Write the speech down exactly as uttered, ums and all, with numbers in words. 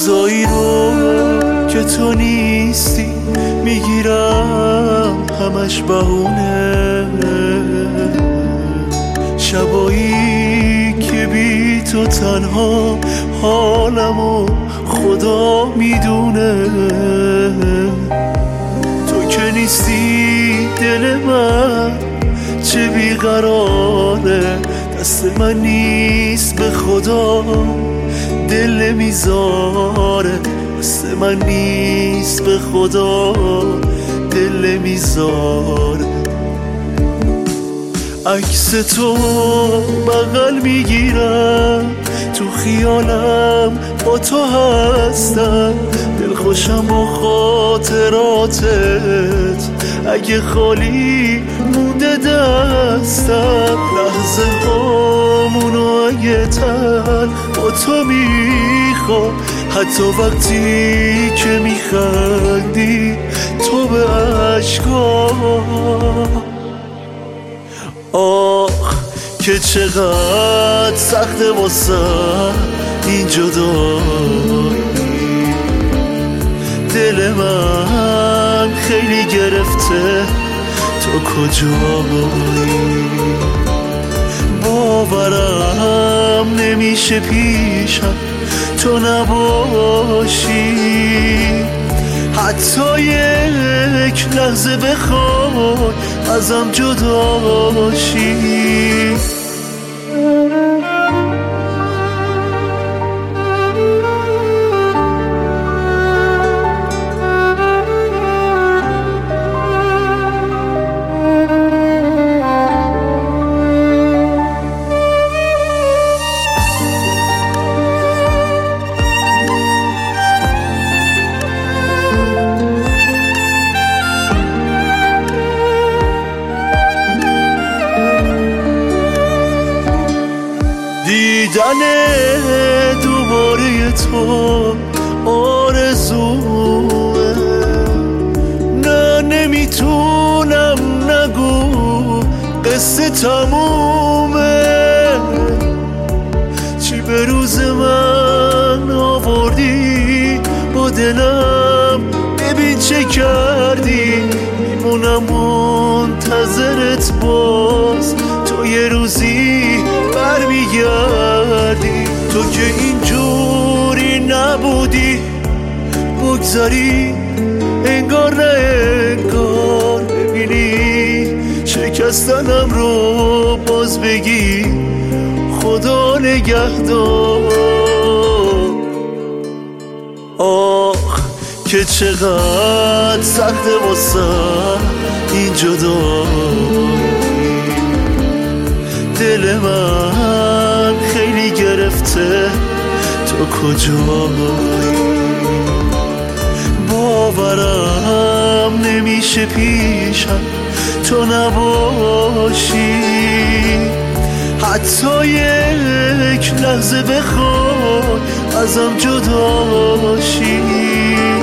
روزایی رو که تو نیستی میگیرم همش بهونه، شبایی که بی تو تنها حالمو خدا میدونه. تو که نیستی دل من چه بیقراره، دست من نیست به خدا دل میذاره، دست من نیست به خدا دل میذاره. عکس تو بغل میگیرم تو خیالم با تو هستم، دلخوشم با خاطراتت اگه خالی مونده دستم، لحظه هامونو اگه تل با تو میخوام، حتی وقتی که میخندی تو به عشقام. آخ که چقدر سخته واسه این جدایی، دل من خیلی گرفته تو کجایی، باورم نمیشه پیشم تو نباشی، حتی یک لحظه بخوای ازم جدا شی. دیدن دوباره تو آرزوه، نه نمیتونم نگو قصه تمومه، چی به روز من آوردی با دلم، ببین چه کردی، میمونم منتظرت باز تو یه روزی برمیگردی. تو که اینجوری نبودی بگذاری انگار نه انگار، ببینی شکستنم رو باز بگی خدا نگهدار. آخ که چقدر سخته واسه این جدایی، دل من خیلی گرفته تو کجایی، باورم نمیشه پیشم تو نباشی، حتی یک لحظه بخوای ازم جدا شی.